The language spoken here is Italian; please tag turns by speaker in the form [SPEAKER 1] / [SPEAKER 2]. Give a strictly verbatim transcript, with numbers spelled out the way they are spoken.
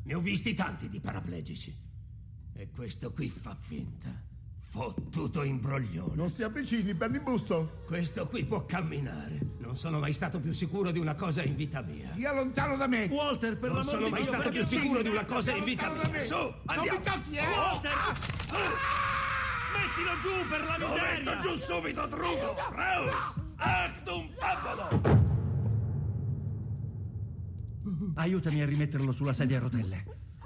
[SPEAKER 1] Ne ho visti tanti di paraplegici. E questo qui fa finta. Fottuto imbroglione.
[SPEAKER 2] Non si avvicini, Bernibusto.
[SPEAKER 1] Questo qui può camminare. Non sono mai stato più sicuro di una cosa in vita mia.
[SPEAKER 2] Sia lontano da me.
[SPEAKER 3] Walter, per
[SPEAKER 1] Non
[SPEAKER 3] l'amor
[SPEAKER 1] sono
[SPEAKER 3] di
[SPEAKER 1] mai
[SPEAKER 3] Dio,
[SPEAKER 1] stato più
[SPEAKER 3] perché
[SPEAKER 1] sicuro
[SPEAKER 3] sì?
[SPEAKER 1] di una cosa in vita
[SPEAKER 2] lontano da
[SPEAKER 1] mia.
[SPEAKER 2] me.
[SPEAKER 1] Su, andiamo.
[SPEAKER 2] Non mi tocchi, eh.
[SPEAKER 3] Walter!
[SPEAKER 1] Su.
[SPEAKER 3] Mettilo giù per la
[SPEAKER 1] Lo
[SPEAKER 3] miseria!
[SPEAKER 1] metto giù subito, Drugo. Reus. Actum Pabolo.
[SPEAKER 3] Aiutami a rimetterlo sulla sedia a rotelle.